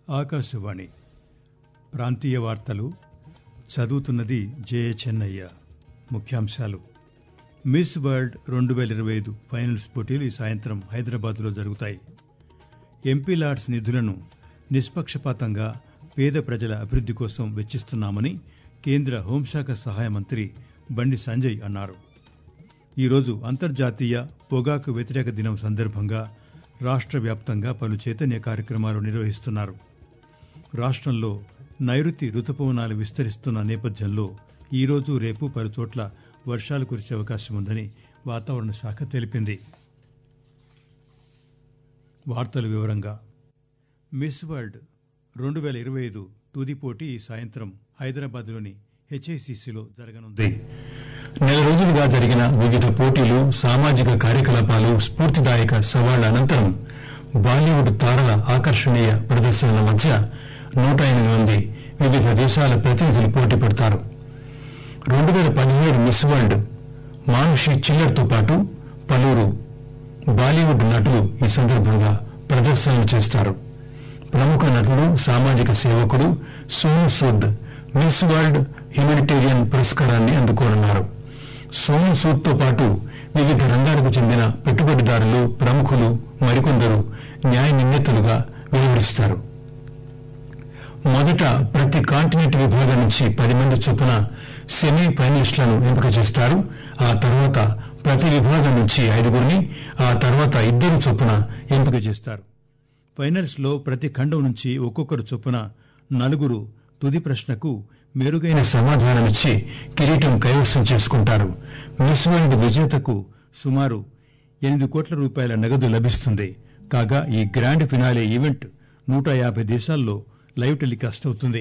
ఆకాశవాణి ప్రాంతీయ వార్తలు చదువుతున్నది జే చెన్నయ్య. ముఖ్యాంశాలు: మిస్ వరల్డ్ 2025 ఫైనల్స్ పోటీలు ఈ సాయంత్రం హైదరాబాద్లో జరుగుతాయి. ఎంపీ లాడ్స్ నిధులను నిష్పక్షపాతంగా పేద ప్రజల అభివృద్ధి కోసం వెచ్చిస్తున్నామని కేంద్ర హోంశాఖ సహాయ మంత్రి బండి సంజయ్ అన్నారు. ఈరోజు అంతర్జాతీయ పొగాకు వ్యతిరేక దినం సందర్భంగా రాష్ట్ర వ్యాప్తంగా పలు చైతన్య కార్యక్రమాలు నిర్వహిస్తున్నారు. రాష్ట్రంలో నైరుతి రుతుపవనాలు విస్తరిస్తున్న నేపథ్యంలో ఈరోజు రేపు పలు చోట్ల వర్షాలు కురిసే అవకాశం ఉందని వాతావరణ శాఖ తెలిపింది. వార్తల వివరంగా: మిస్ వరల్డ్ 2025 తుది పోటీ ఈ సాయంత్రం హైదరాబాద్లోని హెచ్ఐసిసిలో జరగనుంది. నెల రోజులుగా జరిగిన వివిధ పోటీలు, సామాజిక కార్యకలాపాలు, స్ఫూర్తిదాయక సవాళ్ల అనంతరం బాలీవుడ్ తారల ఆకర్షణీయ ప్రదర్శనల మధ్య 108 మంది వివిధ దేశాల ప్రతినిధులు పోటీ పడతారు. 2017 మిస్ వరల్డ్ మానుషి చిల్లర్తో పాటు పలువురు బాలీవుడ్ నటులు ఈ సందర్భంగా ప్రదర్శనలు చేస్తారు. ప్రముఖ నటుడు, సామాజిక సేవకుడు Sonu Sood Miss World humanitarian పురస్కారాన్ని అందుకోనున్నారు. సోను సూద్ తో పాటు వివిధ రంగాలకు చెందిన పెట్టుబడిదారులు, ప్రముఖులు, మరికొందరు న్యాయ నిందితులుగా వెలువరిస్తారు. మొదట ప్రతి కాంటినెంట్ విభాగం నుంచి 10 మంది చొప్పున సెమీ ఫైనలిస్టులను ఎంపిక చేస్తారు. ఆ తర్వాత ప్రతి విభాగం నుంచి 5గురిని, ఆ తర్వాత 2 చొప్పున ఎంపిక చేస్తారు. ఫైనల్స్ లో ప్రతి ఖండం నుంచి ఒక్కొక్కరు చొప్పున 4 తుది ప్రశ్నకు మెరుగైన సమాధానమిచ్చి కిరీటం కైవసం చేసుకుంటారు. మిస్ వరల్డ్ విజేతకు సుమారు 8 కోట్ల రూపాయల నగదు లభిస్తుంది. కాగా ఈ గ్రాండ్ ఫినాలే ఈవెంట్ 150 దేశాల్లో లైవ్ టెలికాస్ట్ అవుతుంది.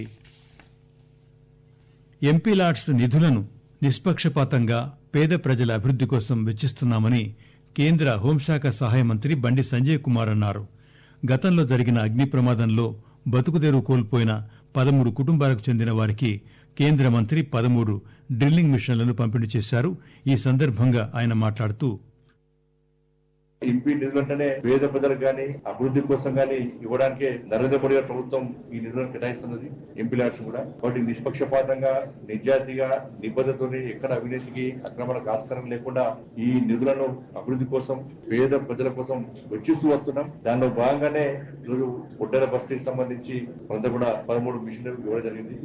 ఎంపీ లాడ్స్ నిధులను నిష్పక్షపాతంగా పేద ప్రజల అభివృద్ధి కోసం వెచ్చిస్తున్నామని కేంద్ర హోంశాఖ సహాయ మంత్రి బండి సంజయ్ కుమార్ అన్నారు. గతంలో జరిగిన అగ్ని ప్రమాదంలో బతుకుదెరువు కోల్పోయిన 13 కుటుంబాలకు చెందిన వారికి కేంద్ర మంత్రి 13 డ్రిల్లింగ్ మిషన్లను పంపిణీ చేశారు. ఈ సందర్భంగా ఆయన మాట్లాడుతూ, ఎంపీ నిధులంటేనే పేద ప్రజలకు గానీ అభివృద్ధి కోసం గానీ ఇవ్వడానికి నరేంద్ర మోడీ గారి ప్రభుత్వం ఈ నిధులను కేటాయిస్తున్నది. ఎంపీ లాడ్స్ కూడా కాబట్టి నిష్పక్షపాతంగా, నిజాయితీగా, నిబద్ధతతోని ఎక్కడ అవినీతికి, అక్రమాలకు ఆస్కారం లేకుండా ఈ నిధులను అభివృద్ధి కోసం, పేద ప్రజల కోసం వెచ్చిస్తూ వస్తున్నాం. దానిలో భాగంగానే ఈరోజు ఒడ్డెర బస్తీకి సంబంధించి అంతా కూడా 13 మిషన్లు ఇవ్వడం జరిగింది.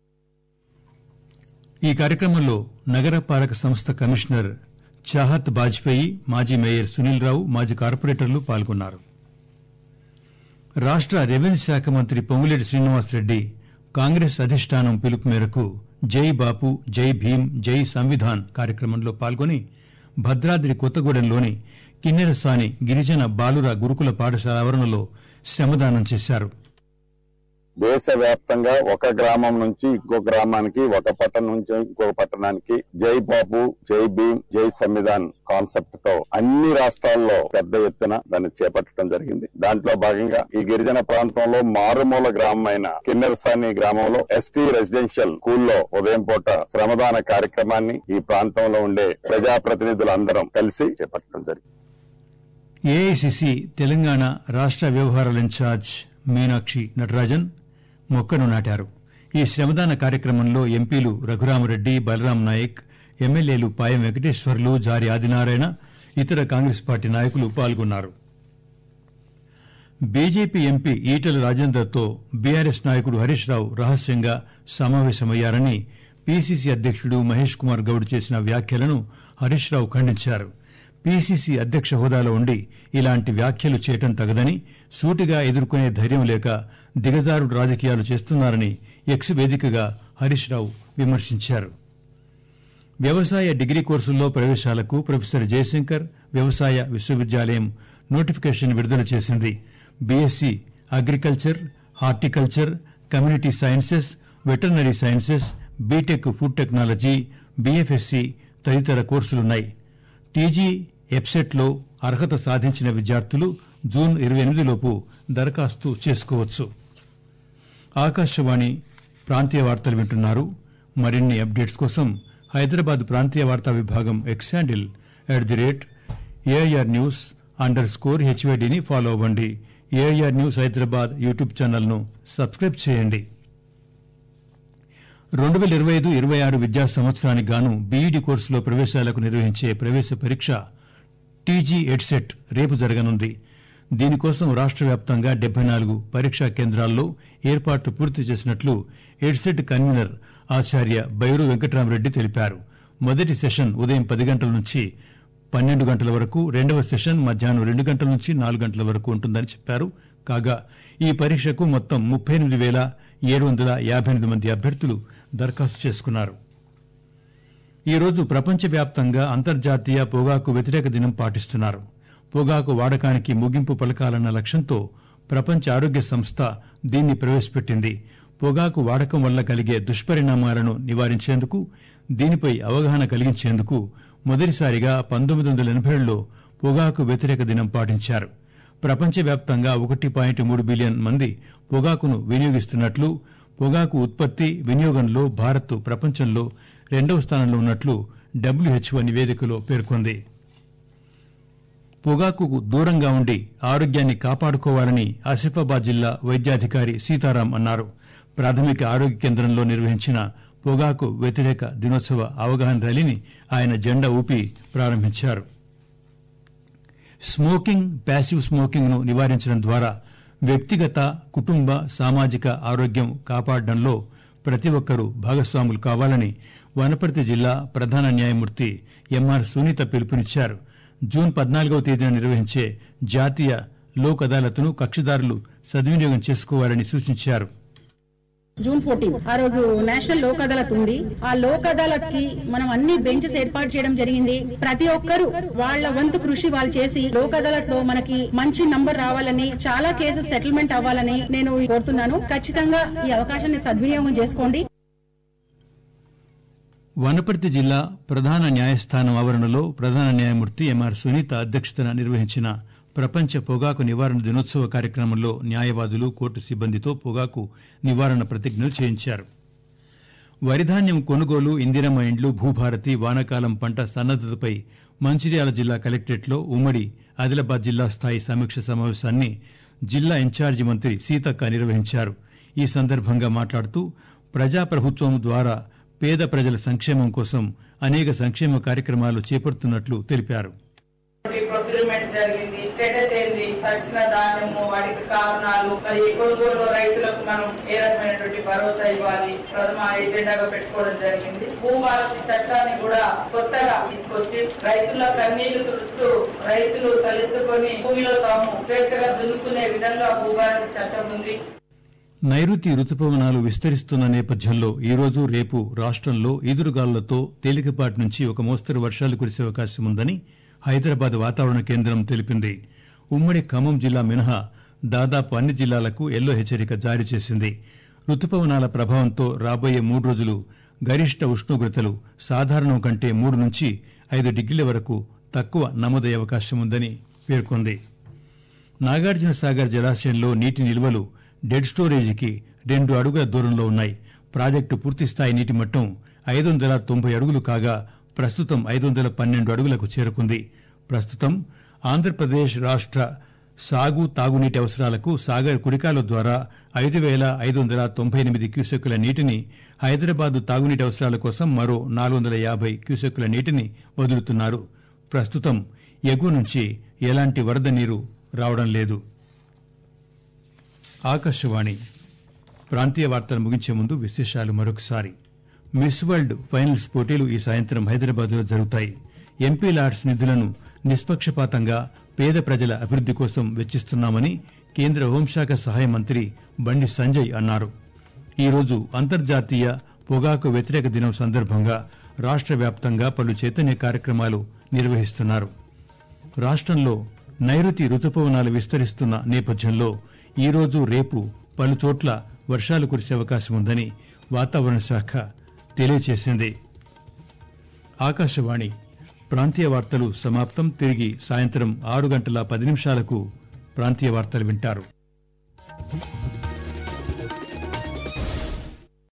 ఈ కార్యక్రమంలో నగరపాలక సంస్థ కమిషనర్ చాహత్ బాజ్పేయి, మాజీ మేయర్ సునీల్ రావు, మాజీ కార్పొరేటర్లు పాల్గొన్నారు. రాష్ట్ర రెవెన్యూ శాఖ మంత్రి పొంగులేటి శ్రీనివాసరెడ్డి కాంగ్రెస్ అధిష్టానం పిలుపు మేరకు జై బాపు, జై భీం, జై సంవిధాన్ కార్యక్రమంలో పాల్గొని భద్రాద్రి కొత్తగూడెంలోని కిన్నెరసాని గిరిజన బాలుర గురుకుల పాఠశాల ఆవరణలో శ్రమదానం చేశారు. దేశవ్యాప్తంగా ఒక గ్రామం నుంచి ఇంకో గ్రామానికి, ఒక పట్టణం నుంచి ఇంకొక పట్టణానికి జై బాపు, జై భీమ్, జై సంవిధాన్ కాన్సెప్ట్ తో అన్ని రాష్ట్రాల్లో పెద్ద ఎత్తున దాన్ని చేపట్టడం జరిగింది. దాంట్లో భాగంగా ఈ గిరిజన ప్రాంతంలో మారుమూల గ్రామమైన కిన్నెరసాని గ్రామంలో ఎస్టీ రెసిడెన్షియల్ స్కూల్లో ఉదయం పూట శ్రమదాన కార్యక్రమాన్ని ఈ ప్రాంతంలో ఉండే ప్రజాప్రతినిధులందరం కలిసి చేపట్టడం జరిగింది. ఏఐసిసి తెలంగాణ రాష్ట్ర వ్యవహారాల ఇన్ఛార్జ్ మీనాక్షి నటరాజన్ మొక్కను నాటారు. ఈ శ్రమదాన కార్యక్రమంలో ఎంపీలు రఘురామరెడ్డి, బలరాం నాయక్, ఎమ్మెల్యేలు పాయం వెంకటేశ్వర్లు, జారి ఆదినారాయణ, ఇతర కాంగ్రెస్ పార్టీ నాయకులు పాల్గొన్నారు. బీజేపీ ఎంపీ ఈటెల రాజేందర్తో బీఆర్ఎస్ నాయకుడు హరీష్ రావు రహస్యంగా సమావేశమయ్యారని పీసీసీ అధ్యక్షుడు మహేష్ కుమార్ గౌడ్ చేసిన వ్యాఖ్యలను హరీష్ రావు ఖండించారు. పీసీసీ అధ్యక్ష హోదాలో ఉండి ఇలాంటి వ్యాఖ్యలు చేయటం తగదని, సూటిగా ఎదుర్కొనే ధైర్యం లేక దిగజారుడు రాజకీయాలు చేస్తున్నారని ఎక్స్ వేదికగా హరీష్ రావు విమర్శించారు. వ్యవసాయ డిగ్రీ కోర్సుల్లో ప్రవేశాలకు ప్రొఫెసర్ జయశంకర్ వ్యవసాయ విశ్వవిద్యాలయం నోటిఫికేషన్ విడుదల చేసింది. BSc agriculture, horticulture, community sciences, veterinary sciences, BTech food technology, BFSc తదితర కోర్సులున్నాయి. టీజీ ఎప్సెట్లో అర్హత సాధించిన విద్యార్థులు జూన్ 28 లోపు దరఖాస్తు చేసుకోవచ్చు. ఆకాశవాణి ప్రాంతీయ వార్తలు వింటున్నారు. మరిన్ని అప్డేట్స్ కోసం హైదరాబాద్ ప్రాంతీయ వార్తా విభాగం ఎక్స్ హ్యాండిల్ @AIR News_HYDని ఫాలో అవ్వండి. ఏఐఆర్ న్యూస్ హైదరాబాద్ యూట్యూబ్ ఛానల్ను సబ్స్క్రైబ్ చేయండి. 2025-26 విద్యా సంవత్సరానికి గాను బీఈడీ కోర్సులో ప్రవేశాలకు నిర్వహించే ప్రవేశ పరీక్ష టీజీ ఎడ్సెట్ రేపు జరగనుంది. దీనికోసం రాష్ట్ర వ్యాప్తంగా 74 పరీక్షా కేంద్రాల్లో ఏర్పాట్లు పూర్తి చేసినట్లు ఎడ్సెట్ కన్వీనర్ ఆచార్య బైరు వెంకటరామరెడ్డి తెలిపారు. మొదటి సెషన్ ఉదయం 10 గంటల నుంచి 12 గంటల వరకు, రెండవ సెషన్ మధ్యాహ్నం 2 గంటల నుంచి 4 గంటల వరకు ఉంటుందని చెప్పారు. కాగా ఈ పరీక్షకు మొత్తం 38,758 మంది అభ్యర్థులు దరఖాస్తు చేసుకున్నారు. ఈరోజు ప్రపంచవ్యాప్తంగా అంతర్జాతీయ పొగాకు వ్యతిరేక దినం పాటిస్తున్నారు. పొగాకు వాడకానికి ముగింపు పలకాలన్న లక్ష్యంతో ప్రపంచ ఆరోగ్య సంస్థ దీన్ని ప్రవేశపెట్టింది. పొగాకు వాడకం వల్ల కలిగే దుష్పరిణామాలను నివారించేందుకు, దీనిపై అవగాహన కలిగించేందుకు మొదటిసారిగా 1987లో పొగాకు వ్యతిరేక దినం పాటించారు. ప్రపంచవ్యాప్తంగా 1.3 బిలియన్ మంది పొగాకును వినియోగిస్తున్నట్లు, పొగాకు ఉత్పత్తి, వినియోగంలో భారత్ ప్రపంచంలో 2వ స్థానంలో ఉన్నట్లు డబ్ల్యూహెచ్ఓ నివేదికలో పేర్కొంది. పొగాకుకు దూరంగా ఉండి ఆరోగ్యాన్ని కాపాడుకోవాలని ఆసిఫాబాద్ జిల్లా వైద్యాధికారి సీతారాం అన్నారు. ప్రాథమిక ఆరోగ్య కేంద్రంలో నిర్వహించిన పొగాకు వ్యతిరేక దినోత్సవ అవగాహన ర్యాలీని ఆయన జెండా ఊపి ప్రారంభించారు. స్మోకింగ్, ప్యాసివ్ స్మోకింగ్ ను నివారించడం ద్వారా వ్యక్తిగత, కుటుంబ, సామాజిక ఆరోగ్యం కాపాడడంలో ప్రతి ఒక్కరూ భాగస్వాములు కావాలని వనపర్తి జిల్లా ప్రధాన న్యాయమూర్తి ఎంఆర్ సునీత పిలుపునిచ్చారు. జూన్ 14వ తేదీన నిర్వహించే జాతీయ లోక్ అదాలత్ను కక్షిదారులు సద్వినియోగం చేసుకోవాలని సూచించారు. జూన్ 14 ఆ రోజు నేషనల్ లోక్ అదాలత్ ఉంది. ఆ లోక్ అదాలత్ కి మనం అన్ని బెంచెస్ ఏర్పాటు చేయడం జరిగింది. ప్రతి ఒక్కరు వాళ్ళ వంతు కృషి వాళ్ళు చేసి లోక్ అదాలత్ లో మనకి మంచి నంబర్ రావాలని, చాలా కేసెస్ సెటిల్మెంట్ అవ్వాలని నేను కోరుతున్నాను. ఖచ్చితంగా ఈ అవకాశాన్ని సద్వినియోగం చేసుకోండి. వనపర్తి జిల్లా ప్రధాన న్యాయస్థానం ఆవరణలో ప్రధాన న్యాయమూర్తి ఎంఆర్ సునీత అధ్యక్షతన నిర్వహించిన ప్రపంచ పొగాకు నివారణ దినోత్సవ కార్యక్రమంలో న్యాయవాదులు, కోర్టు సిబ్బందితో పొగాకు నివారణ ప్రతిజ్ఞలు చేయించారు. వరిధాన్యం కొనుగోలు, ఇందిరమ్మ ఇండ్లు, భూభారతి, వానాకాలం పంట సన్నద్దతపై మంచిర్యాల జిల్లా కలెక్టరేట్లో ఉమ్మడి ఆదిలాబాద్ జిల్లా స్థాయి సమీక్ష సమావేశాన్ని జిల్లా ఇన్ఛార్జి మంత్రి సీతక్క నిర్వహించారు. ఈ సందర్భంగా మాట్లాడుతూ ప్రజాప్రభుత్వం ద్వారా పేద ప్రజల సంక్షేమం కోసం అనేక సంక్షేమ కార్యక్రమాలు చేపడుతున్నట్లు తెలిపారు. ప్రొక్యూర్మెంట్ జరిగింది, స్టేటస్ ఏంది, తక్షణ ధాన్యము, వాటికి కారణాలు, మరి కొనుగోలు రైతులకు మనం ఏ రకమైనటువంటి భరోసా ఇవ్వాలి, ప్రథమ ఎజెండాగా పెట్టుకోవడం జరిగింది. భూభారతి చట్టాన్ని కూడా కొత్తగా తీసుకొచ్చి రైతుల కన్నీళ్లు తుడుస్తూ రైతులు తలెత్తుకొని భూమిలో తాము స్వేచ్ఛగా దున్నుకునే విధంగా భూభారతి చట్టం ఉంది. నైరుతి రుతుపవనాలు విస్తరిస్తున్న నేపథ్యంలో ఈరోజు, రేపు రాష్ట్రంలో ఈదురుగాలులతో తేలికపాటి నుంచి ఒక మోస్తరు వర్షాలు కురిసే అవకాశం ఉందని హైదరాబాద్ వాతావరణ కేంద్రం తెలిపింది. ఉమ్మడి ఖమ్మం జిల్లా మినహా దాదాపు అన్ని జిల్లాలకు ఎల్లో హెచ్చరిక జారీ చేసింది. రుతుపవనాల ప్రభావంతో రాబోయే 3 రోజులు గరిష్ట ఉష్ణోగ్రతలు సాధారణం కంటే 3 నుంచి 5 డిగ్రీల వరకు తక్కువ నమోదయ్యే అవకాశం ఉందని పేర్కొంది. నాగార్జున సాగర్ జలాశయంలో నీటి నిల్వలు డెడ్ స్టోరేజీకి 2 అడుగుల దూరంలో ఉన్నాయి. ప్రాజెక్టు పూర్తిస్థాయి నీటి మట్టం 590 అడుగులు కాగా ప్రస్తుతం 512 అడుగులకు చేరుకుంది. ప్రస్తుతం ఆంధ్రప్రదేశ్ రాష్ట్ర సాగు, తాగునీటి అవసరాలకు సాగర్ కుడికాల ద్వారా 5,598 క్యూసెక్కుల నీటిని, హైదరాబాద్ తాగునీటి అవసరాల కోసం మరో 450 క్యూసెక్కుల నీటిని వదులుతున్నారు. ప్రస్తుతం ఎగువ నుంచి ఎలాంటి వరద నీరు రావడం లేదు. ఆకాశవాణి ప్రాంతీయ వార్తలు ముగించే ముందు విశేషాలు మరొకసారి. మిస్ వరల్డ్ ఫైనల్స్ పోటీలు ఈ సాయంత్రం హైదరాబాద్లో జరుగుతాయి. ఎంపీ లాడ్స్ నిధులను నిష్పక్షపాతంగా పేద ప్రజల అభివృద్ది కోసం వెచ్చిస్తున్నామని కేంద్ర హోంశాఖ సహాయ మంత్రి బండి సంజయ్ అన్నారు. ఈరోజు అంతర్జాతీయ పొగాకు వ్యతిరేక దినం సందర్భంగా రాష్ట్ర వ్యాప్తంగా పలు చైతన్య కార్యక్రమాలు నిర్వహిస్తున్నారు. రాష్ట్రంలో నైరుతి రుతుపవనాలు విస్తరిస్తున్న నేపథ్యంలో ఈరోజు, రేపు పలుచోట్ల వర్షాలు కురిసే అవకాశం ఉందని వాతావరణ శాఖ తెలియజేసింది. ఆకాశవాణి ప్రాంతీయ వార్తలు సమాప్తం. తిరిగి సాయంత్రం 6 గంటల 10 నిమిషాలకు ప్రాంతీయ వార్తలు వింటారు.